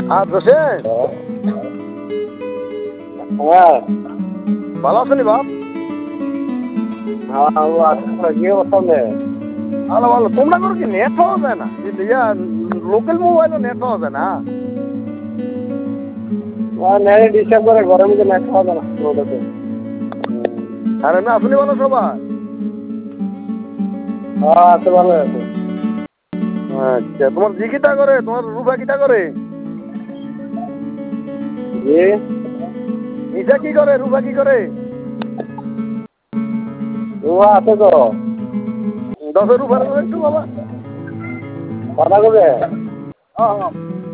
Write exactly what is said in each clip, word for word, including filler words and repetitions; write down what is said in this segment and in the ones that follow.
হ্যাঁ জোসেন, হ্যাঁ ভালো আছেন বাপ? হ্যাঁ ও আচ্ছা কি অবস্থা নেই? ভালো ভালো। তোমরা করে কি নেট পাওয়া যায় না? ইয়া লোকাল মোবাইলও নেট পাওয়া যায় না? নেট ডিস্টার্ব করে ঘরের মধ্যে নেট পাওয়া যায় না ওটাতে। আরে না আপনি ভালো সবাই? হ্যাঁ আছে ভালো আছে। আচ্ছা তোমার জি কিটা করে, তোমার রূপা কিটা করে? জি নিশা কি করে, রূপা কি করে? ও আছে তো। দশ রূপার করে একটু বাবা কথা কবে? হ্যাঁ হ্যাঁ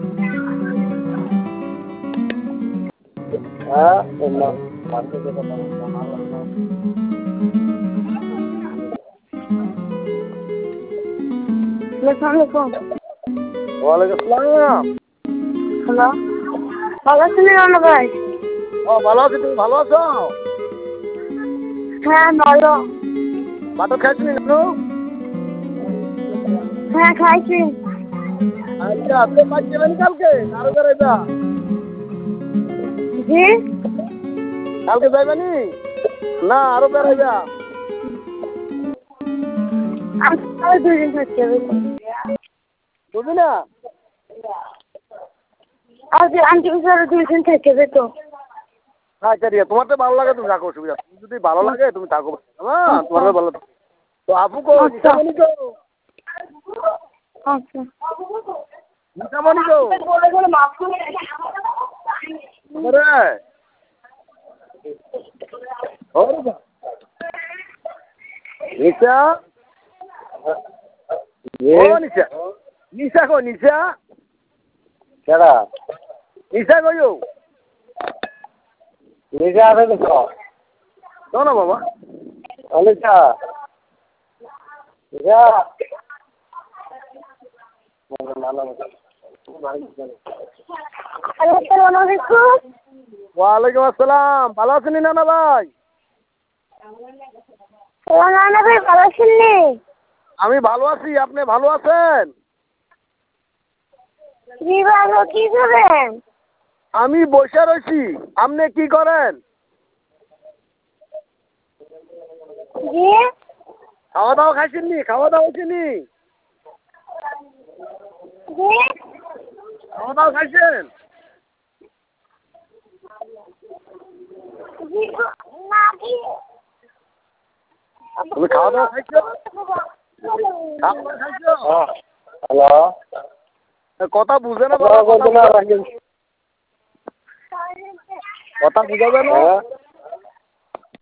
হ্যাঁ ওয়ালাইকুম আসসালাম। হ্যালো, ভালো আছেন রানা ভাই? ও ভালো আছি, তুমি ভালো আছো? হ্যাঁ ভালো। বাটার খাইছি নানু? হ্যাঁ খাইছি। আচ্ছা তো মাছ দেবেন কালকে আরো বেড়াইবা? জি কালকে যাইবানি না আরো বেড়াইবা? আমি দুই দিন থাকতে হবে। বুঝলি না? আর যে আন্টি বিচারে দুই দিন থেকে যেত। আচ্ছা ঠিক আছে, তোমার তো ভালো লাগে তুমি থাকো, অসুবিধা তুমি যদি ভালো লাগে তুমি থাকো। হ্যাঁ তোমার ভালো থাকো। তো আপু কো নিশামণি কো? আচ্ছা নিশামণি কো? রে ও নিশা ও নিশা নিশা কো নিশা কেডা? নিশা কইও নিজে আছে তো তো না বাবা অনিশা যা আসসালামু আলাইকুম। ওয়ালাইকুম আসসালাম। ভালো আছেন নানা ভাই? রানা ভাই ভালো আছেন নি? আমি ভালো আছি, আপনি ভালো আছেন? জি ভালো। কি করেন? আমি বসে রয়েছি, আপনি কি করেন? জি খাওয়া দাওয়া খাইছেন নি? খাওয়া দাওয়া হয়েছে নি? জি খাওয়া দাওয়া খাইছেন? জি না কি তুমি খাওয়া দাওয়া খাইছো? খাওয়া দাওয়া খাইছো? হ্যালো কথা বুঝে না বাবা, কথা বুঝা যায় না।